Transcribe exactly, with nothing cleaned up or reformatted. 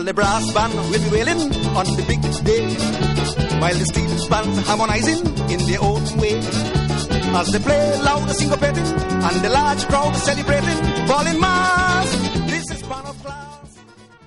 the brass band will be wailing on the big day, while the steel band harmonizing in their own way. As they play loud syncopating, and the large crowd celebrating, falling mass.